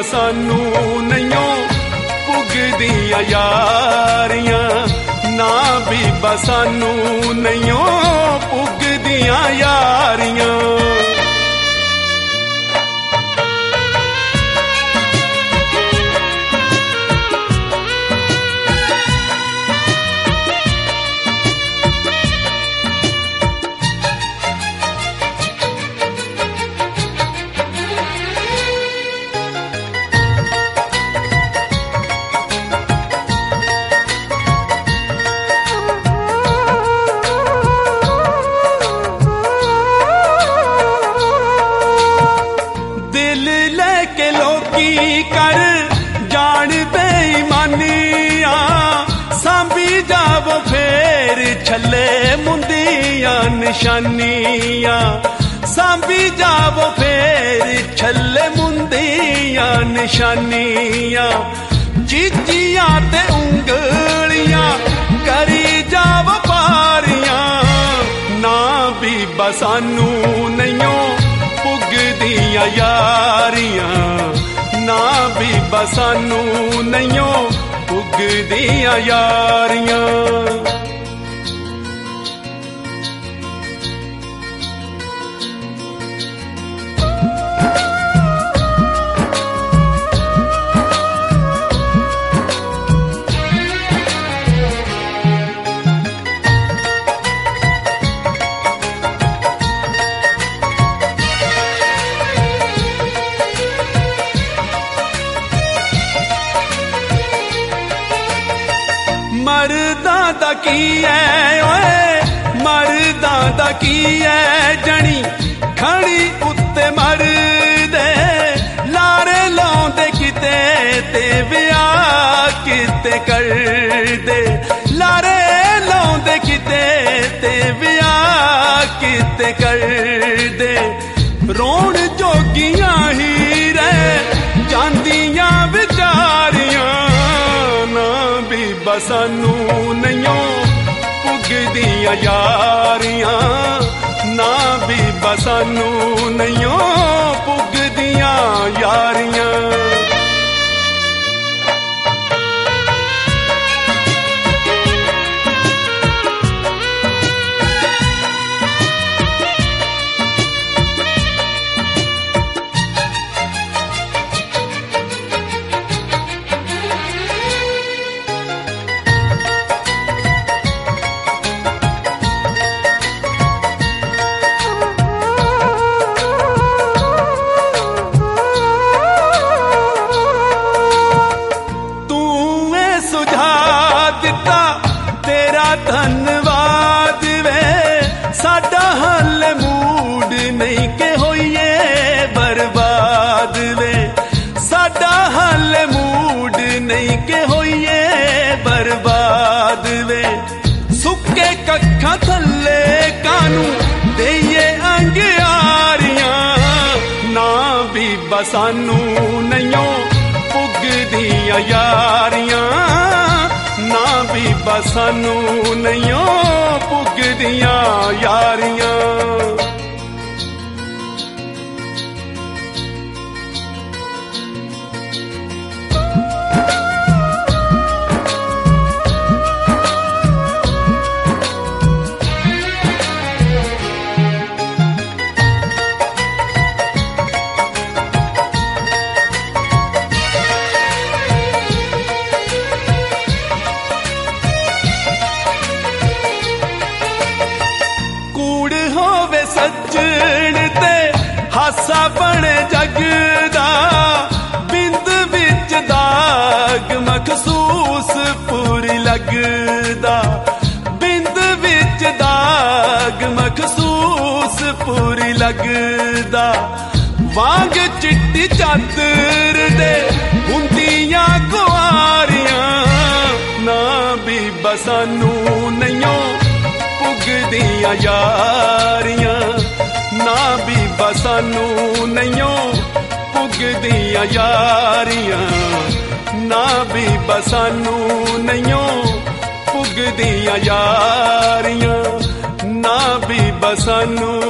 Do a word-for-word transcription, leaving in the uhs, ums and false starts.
ਸਾਨੂ ਨਹੀਂਓ ਪੁੱਗਦੀਆਂ ਯਾਰੀਆਂ, ਨਾ ਬੀਬਾ ਸਾਨੂ ਨਹੀਂਓ ਪੁੱਗਦੀਆਂ ਯਾਰੀਆਂ। कर जान बेईमानियां सांभी जावो फेर छले मुंदियां निशानियां, सांभी जावो फेर छले मुंदियां निशानियां। चीजियां ते उंगलियां करी जावो पारियां, ना बीबा सानू नहींओ पुगदियां यारियां, ना बीबा सानू नहींओ पुगदियां यारियां। मर्दां दा की है ओए मर्दां दा की है, जनी खड़ी उत्ते मरदे लारे लाउंदे किते ते विआह किते कर दे, लारे लाउंदे किते ते विआह किते कर दे। रोण जोगियां ही रह जांदियां विचारियां, ना बीबा सानू नहींओ पुगदियां यारियां, ना बीबा सानू नहींओ पुगदियां यारियां। तेरा धन्यवाद वे, साडा हाल मूड नहीं के होइए बर्बाद वे, साडा हाल मूड नहीं के होइए बर्बाद वे। सुके कखा थल्ले कानू देइए अंगियारियां, ना बीबा सानू नहींओ पुगदियां यारियां, ना बीबा सानू नहींओ पुगदियां यारियां। सज्जण ते हासा बने जगदा, बिंद विच दाग मखसूस पूरी लगदा, बिंद विच दाग मखसूस पूरी लगदा। वांग चिट्टी चादर दे हुंदियां कुआरियां, ना बीबा सानू नहींओ पुगदियां यारियां, ना बीबा सानू नहींओ पुगदियां यारियां, ना बीबा सानू नहींओ पुगदियां यारियां, ना बीबा सानू